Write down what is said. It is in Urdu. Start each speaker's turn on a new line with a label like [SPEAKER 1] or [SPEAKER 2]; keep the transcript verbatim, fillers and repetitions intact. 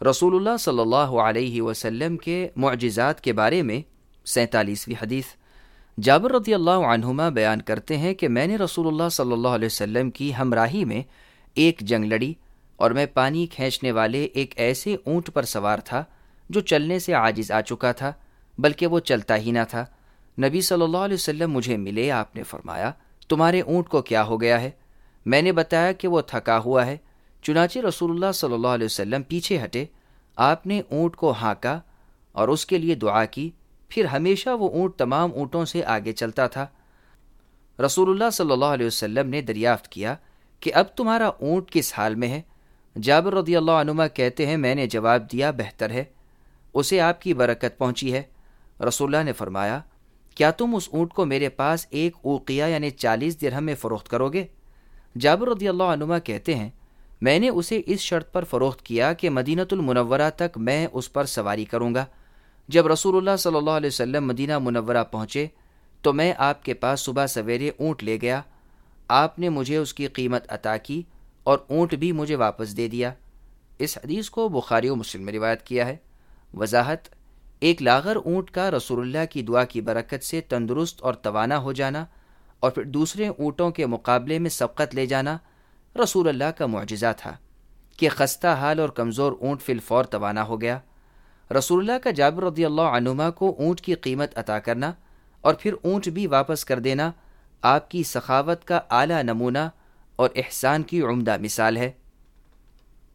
[SPEAKER 1] رسول اللہ صلی اللہ علیہ وسلم کے معجزات کے بارے میں سینتالیسویں حدیث۔ جابر رضی اللہ عنہما بیان کرتے ہیں کہ میں نے رسول اللہ صلی اللہ علیہ وسلم کی ہمراہی میں ایک جنگ لڑی اور میں پانی کھینچنے والے ایک ایسے اونٹ پر سوار تھا جو چلنے سے عاجز آ چکا تھا، بلکہ وہ چلتا ہی نہ تھا۔ نبی صلی اللہ علیہ وسلم مجھے ملے، آپ نے فرمایا تمہارے اونٹ کو کیا ہو گیا ہے؟ میں نے بتایا کہ وہ تھکا ہوا ہے۔ چنانچہ رسول اللہ صلی اللہ علیہ وسلم پیچھے ہٹے، آپ نے اونٹ کو ہانکا اور اس کے لیے دعا کی، پھر ہمیشہ وہ اونٹ تمام اونٹوں سے آگے چلتا تھا۔ رسول اللہ صلی اللہ علیہ وسلم نے دریافت کیا کہ اب تمہارا اونٹ کس حال میں ہے؟ جابر رضی اللہ عنہما کہتے ہیں میں نے جواب دیا بہتر ہے، اسے آپ کی برکت پہنچی ہے۔ رسول اللہ نے فرمایا کیا تم اس اونٹ کو میرے پاس ایک اوقیہ یعنی چالیس درہم میں فروخت کرو گے؟ جابر رضی اللہ عنہما کہتے ہیں میں نے اسے اس شرط پر فروخت کیا کہ مدینۃ المنورہ تک میں اس پر سواری کروں گا۔ جب رسول اللہ صلی اللہ علیہ وسلم مدینہ منورہ پہنچے تو میں آپ کے پاس صبح سویرے اونٹ لے گیا، آپ نے مجھے اس کی قیمت عطا کی اور اونٹ بھی مجھے واپس دے دیا۔ اس حدیث کو بخاری و مسلم میں روایت کیا ہے۔ وضاحت: ایک لاغر اونٹ کا رسول اللہ کی دعا کی برکت سے تندرست اور توانا ہو جانا اور پھر دوسرے اونٹوں کے مقابلے میں سبقت لے جانا رسول اللہ کا معجزہ تھا کہ خستہ حال اور کمزور اونٹ فی الفور توانا ہو گیا۔ رسول اللہ کا جابر رضی اللہ عنہما کو اونٹ کی قیمت عطا کرنا اور پھر اونٹ بھی واپس کر دینا آپ کی سخاوت کا اعلیٰ نمونہ اور احسان کی عمدہ مثال ہے۔